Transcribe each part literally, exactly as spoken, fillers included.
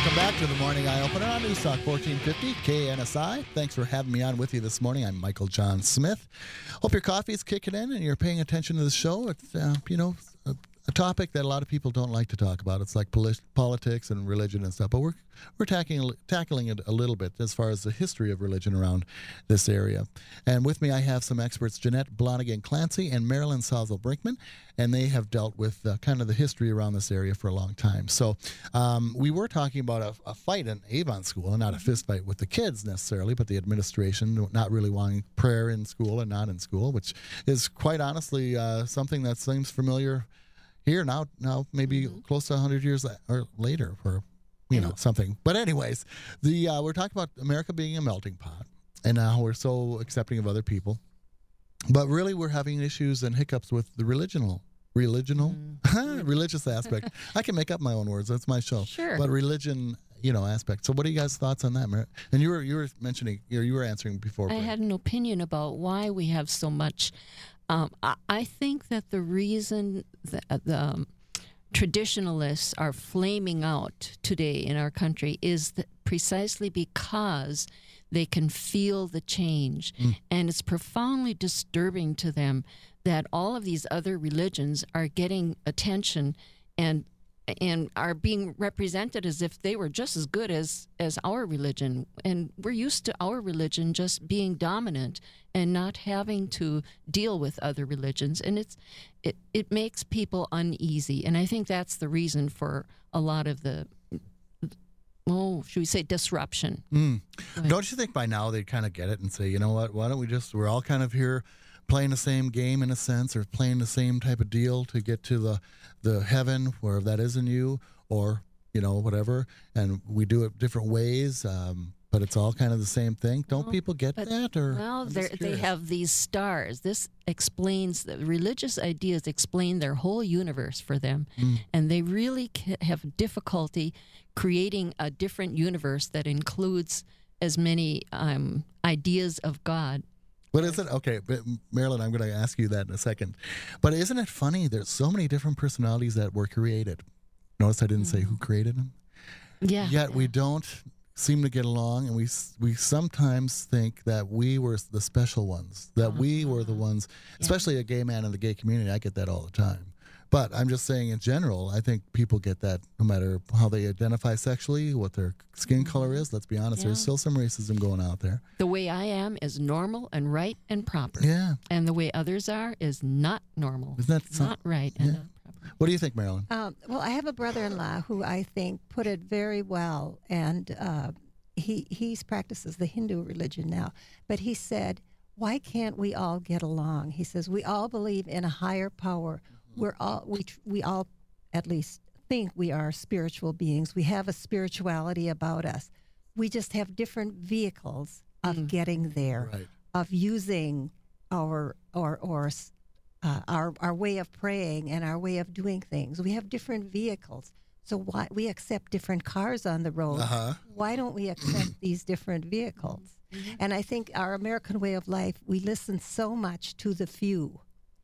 Welcome back to the Morning Eye Opener on News Talk fourteen fifty K N S I. Thanks for having me on with you this morning. I'm Michael John Smith. Hope your coffee is kicking in and you're paying attention to the show. It's, uh, you know, a, a topic that a lot of people don't like to talk about. It's like polit- politics and religion and stuff, but we're we're tackling tackling it a little bit as far as the history of religion around this area. And with me, I have some experts, Jeanette Blonigan Clancy and Marilyn Salzel Brinkman, and they have dealt with uh, kind of the history around this area for a long time. So um, we were talking about a, a fight in Avon School, and not a fist fight with the kids necessarily, but the administration not really wanting prayer in school and not in school, which is quite honestly uh, something that seems familiar here now, now maybe mm-hmm. close to one hundred years la- or later for, you know, something. But anyways, the uh, we're talking about America being a melting pot and how we're so accepting of other people. But really we're having issues and hiccups with the religional, religional, mm. religious aspect. I can make up my own words. That's my show. Sure. But religion, you know, aspect. So what are you guys' thoughts on that, Mar- And you were you were mentioning, you, you were answering before. I Brad. had an opinion about why we have so much. Um, I, I think that the reason that the um, traditionalists are flaming out today in our country is that precisely because they can feel the change. Mm. And it's profoundly disturbing to them that all of these other religions are getting attention and and are being represented as if they were just as good as, as our religion. And we're used to our religion just being dominant and not having to deal with other religions. And it's it, it makes people uneasy. And I think that's the reason for a lot of the, oh, should we say disruption. Mm. Don't you think by now they'd kind of get it and say, you know what, why don't we just, we're all kind of here playing the same game in a sense, or playing the same type of deal to get to the, the heaven where that is in you, or, you know, whatever. And we do it different ways, um, but it's all kind of the same thing. Don't well, people get but, that? Or well, they have these stars. This explains, the religious ideas explain their whole universe for them. Mm. And they really have difficulty creating a different universe that includes as many um, ideas of God. But isn't okay, but Marilyn, I'm going to ask you that in a second. But isn't it funny? There's so many different personalities that were created. Notice I didn't mm-hmm. say who created them. Yeah. Yet yeah. we don't seem to get along, and we we sometimes think that we were the special ones, that uh-huh. we were the ones, especially yeah. a gay man in the gay community. I get that all the time. But I'm just saying in general, I think people get that no matter how they identify sexually, what their skin color is. Let's be honest, yeah. there's still some racism going out there. The way I am is normal and right and proper. Yeah. And the way others are is not normal. Isn't that some, not right and yeah. not proper. What do you think, Marilyn? Um, well, I have a brother-in-law who I think put it very well, and uh, he he practices the Hindu religion now. But he said, why can't we all get along? He says, we all believe in a higher power. We're all we we all at least think we are spiritual beings. We have a spirituality about us. We just have different vehicles of mm. getting there, right. of using our or or uh, our our way of praying and our way of doing things. We have different vehicles. So why we accept different cars on the road? Uh-huh. Why don't we accept these different vehicles? Mm-hmm. And I think our American way of life, we listen so much to the few.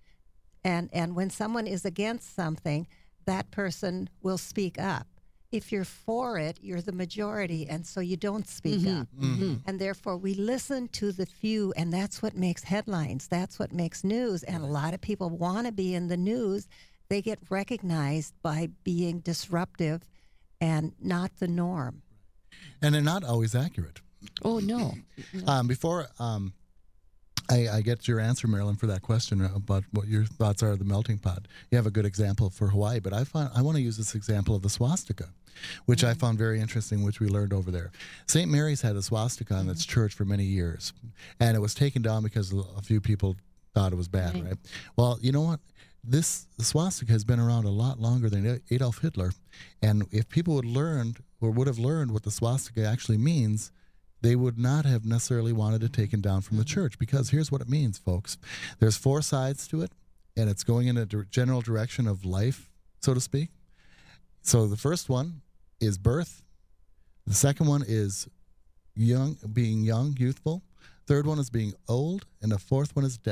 And and when someone is against something, that person will speak up. If you're for it, you're the majority, and so you don't speak mm-hmm. up. Mm-hmm. And therefore, we listen to the few, and that's what makes headlines. That's what makes news. And a lot of people want to be in the news. They get recognized by being disruptive and not the norm. And they're not always accurate. Oh, no. Um, before... Um, I, I get your answer, Marilyn, for that question about what your thoughts are of the melting pot. You have a good example for Hawaii, but I find I want to use this example of the swastika, which mm-hmm. I found very interesting, which we learned over there. Saint Mary's had a swastika on mm-hmm. its church for many years, and it was taken down because a few people thought it was bad, right? right? Well, you know what? This the swastika has been around a lot longer than Adolf Hitler, and if people would learned or would have learned what the swastika actually means, they would not have necessarily wanted it taken down from the church, because here's what it means, folks. There's four sides to it, and it's going in a general direction of life, so to speak. So the first one is birth. The second one is young, being young, youthful. Third one is being old, and the fourth one is death.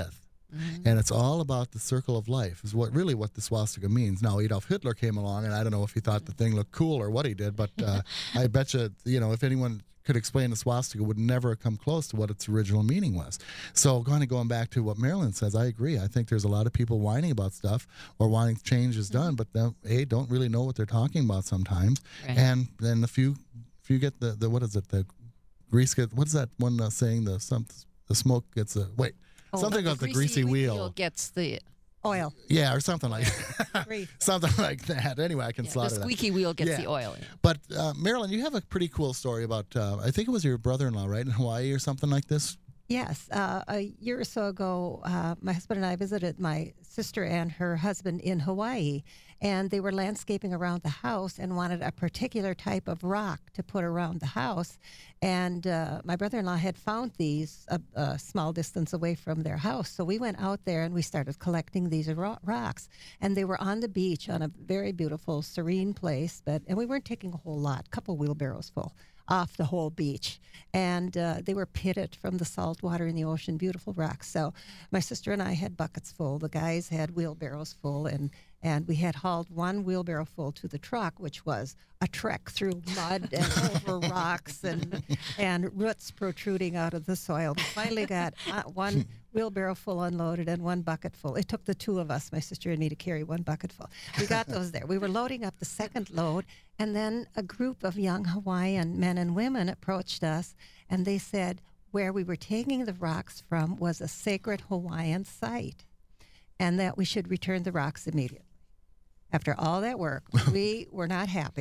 Mm-hmm. And it's all about the circle of life is what really what the swastika means. Now, Adolf Hitler came along, and I don't know if he thought the thing looked cool or what he did, but uh, I bet you, you know, if anyone could explain the swastika, would never have come close to what its original meaning was. So kind of going back to what Marilyn says, I agree. I think there's a lot of people whining about stuff or wanting changes done, but they a, don't really know what they're talking about sometimes. Right. And then if you if you get the, the what is it, the grease get, what's that one uh, saying, the some the smoke gets a, wait, oh, something about the, the greasy, greasy wheel. wheel gets the oil. Yeah, or something like something like that. Anyway, I can yeah, slaughter that. The squeaky that. wheel gets yeah. the oil. Yeah. But uh, Marilyn, you have a pretty cool story about, uh, I think it was your brother-in-law, right, in Hawaii or something like this? Yes. Uh, a year or so ago, uh, my husband and I visited my sister and her husband in Hawaii, and they were landscaping around the house and wanted a particular type of rock to put around the house. And uh, my brother-in-law had found these a, a small distance away from their house. So we went out there and we started collecting these ro- rocks. And they were on the beach on a very beautiful, serene place. But and we weren't taking a whole lot, a couple wheelbarrows full, off the whole beach. And uh, they were pitted from the salt water in the ocean, beautiful rocks. So my sister and I had buckets full. The guys had wheelbarrows full, and, and we had hauled one wheelbarrow full to the truck, which was a trek through mud and over rocks and and roots protruding out of the soil. We finally got uh, one wheelbarrow full unloaded and one bucket full. It took the two of us, my sister and me, to carry one bucket full. We got those there. We were loading up the second load, and then a group of young Hawaiian men and women approached us, and they said where we were taking the rocks from was a sacred Hawaiian site, and that we should return the rocks immediately. After all that work, we were not happy.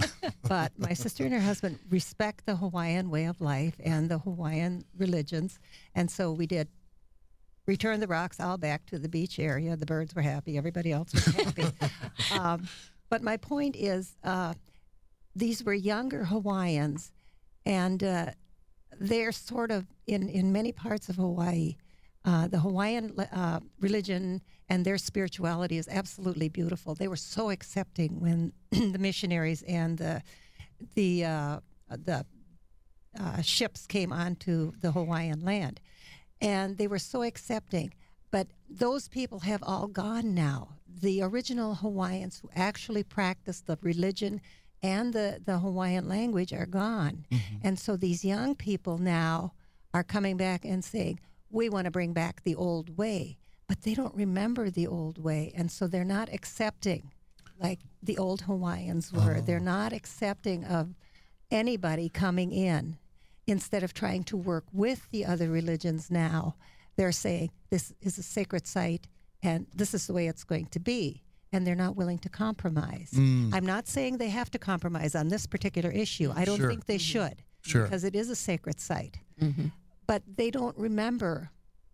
But my sister and her husband respect the Hawaiian way of life and the Hawaiian religions, and so we did return the rocks all back to the beach area. The birds were happy. Everybody else was happy. um, but my point is, uh, these were younger Hawaiians, and uh, they're sort of, in, in many parts of Hawaii, uh, the Hawaiian uh, religion and their spirituality is absolutely beautiful. They were so accepting when the missionaries and the, the, uh, the uh, ships came onto the Hawaiian land. And they were so accepting. But those people have all gone now. The original Hawaiians who actually practiced the religion and the, the Hawaiian language are gone. Mm-hmm. And so these young people now are coming back and saying, we want to bring back the old way. But they don't remember the old way. And so they're not accepting like the old Hawaiians were. Oh. They're not accepting of anybody coming in. Instead of trying to work with the other religions now, they're saying this is a sacred site and this is the way it's going to be. And they're not willing to compromise. Mm. I'm not saying they have to compromise on this particular issue. I don't sure. think they should, sure. because it is a sacred site. Mm-hmm. But they don't remember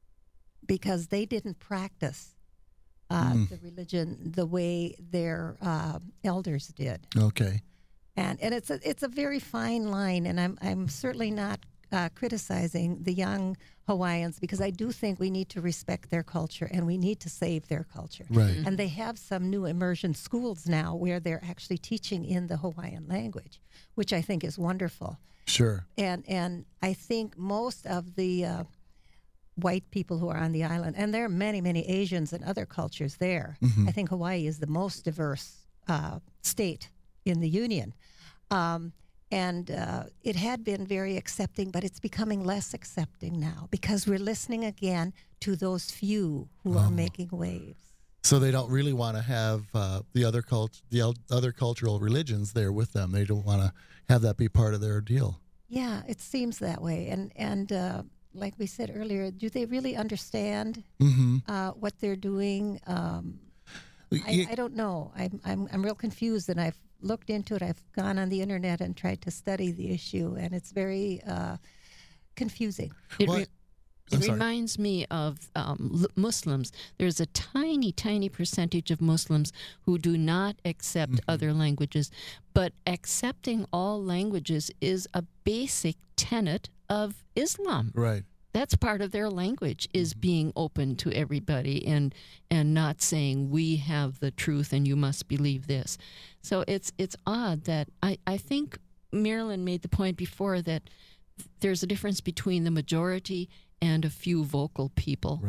because they didn't practice uh, mm. the religion the way their uh, elders did. Okay. And and it's a it's a very fine line, and I'm I'm certainly not uh, criticizing the young Hawaiians, because I do think we need to respect their culture and we need to save their culture. Right. And they have some new immersion schools now where they're actually teaching in the Hawaiian language, which I think is wonderful. Sure. And and I think most of the uh, white people who are on the island, and there are many many Asians and other cultures there. Mm-hmm. I think Hawaii is the most diverse uh, state in the Union. Um, and uh, it had been very accepting, but it's becoming less accepting now because we're listening again to those few who oh. are making waves. So they don't really want to have uh, the other cult, the el- other cultural religions there with them. They don't want to have that be part of their deal. Yeah, it seems that way. And and uh, like we said earlier, do they really understand mm-hmm. uh, what they're doing? Um, I, I don't know. I'm I'm I'm real confused, and I've looked into it. I've gone on the internet and tried to study the issue, and it's very uh, confusing. It, well, re- it reminds me of um, Muslims. There's a tiny, tiny percentage of Muslims who do not accept mm-hmm. other languages, but accepting all languages is a basic tenet of Islam. Right. That's part of their language, is being open to everybody and and not saying we have the truth and you must believe this. So it's it's odd that I, I think Marilyn made the point before that there's a difference between the majority and a few vocal people. Right.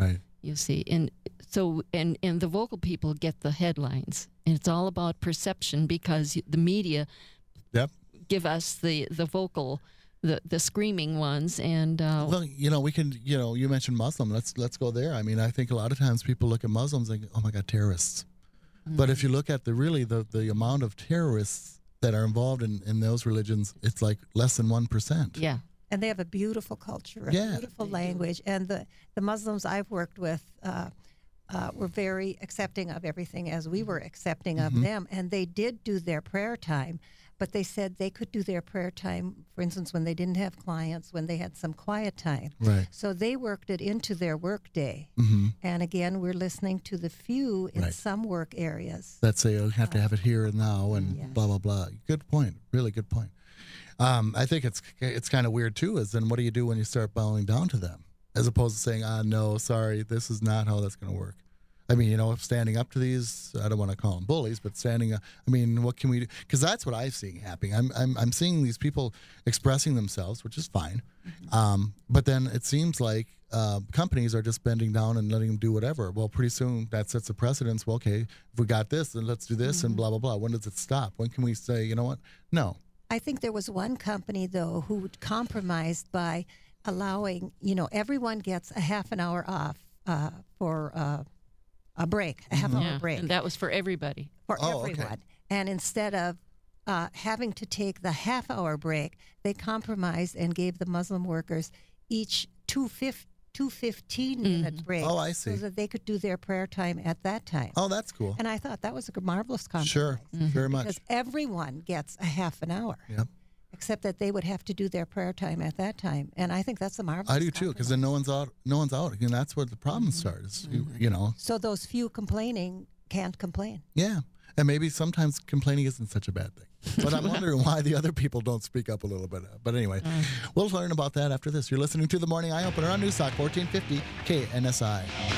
You see, and so and and the vocal people get the headlines, and it's all about perception because the media Yep. give us the the vocal, the the screaming ones, and uh, Well, you know, we can, you know, you mentioned Muslim. Let's let's go there. I mean, I think a lot of times people look at Muslims and, oh my God, terrorists. But if you look at the really the, the amount of terrorists that are involved in, in those religions, it's like less than one percent. yeah. And they have a beautiful culture, a Yeah. beautiful language. And the, the Muslims I've worked with uh, uh, were very accepting of everything as we were accepting of them. And they did do their prayer time, but they said they could do their prayer time, for instance, when they didn't have clients, when they had some quiet time. Right. So they worked it into their work day. Mm-hmm. And again, we're listening to the few in Right. some work areas. That say you have to have it here and now and Yes. blah, blah, blah. Good point. Really good point. Um, I think it's it's kind of weird, too, is then what do you do when you start bowing down to them? As opposed to saying, ah, no, sorry, this is not how that's going to work. I mean, you know, standing up to these, I don't want to call them bullies, but standing up, I mean, what can we do? Because that's what I'm seeing happening. I'm, I'm, I'm seeing these people expressing themselves, which is fine. Um, but then it seems like uh, companies are just bending down and letting them do whatever. Well, pretty soon that sets a precedence. Well, okay, if we got this, then let's do this and blah, blah, blah. When does it stop? When can we say, you know what? No. I think there was one company, though, who compromised by allowing, you know, everyone gets a half an hour off uh, for uh, a break, a half hour Yeah, break and that was for everybody. for Oh, okay. everyone. And instead of uh, having to take the half hour break, they compromised and gave the Muslim workers each two fif- two fifteen-minute breaks Oh, I see. so that they could do their prayer time at that time. Oh, that's cool. And I thought that was a marvelous compromise. Sure. Very much. Because everyone gets a half an hour. Yep. Except that they would have to do their prayer time at that time, and I think that's a marvelous. I do too, because then no one's out. No one's out, and that's where the problem starts. You, you know, So those few complaining can't complain. yeah, and maybe sometimes complaining isn't such a bad thing. But I'm wondering why the other people don't speak up a little bit. But anyway, we'll learn about that after this. You're listening to the Morning Eye Opener on Newstalk fourteen fifty K N S I.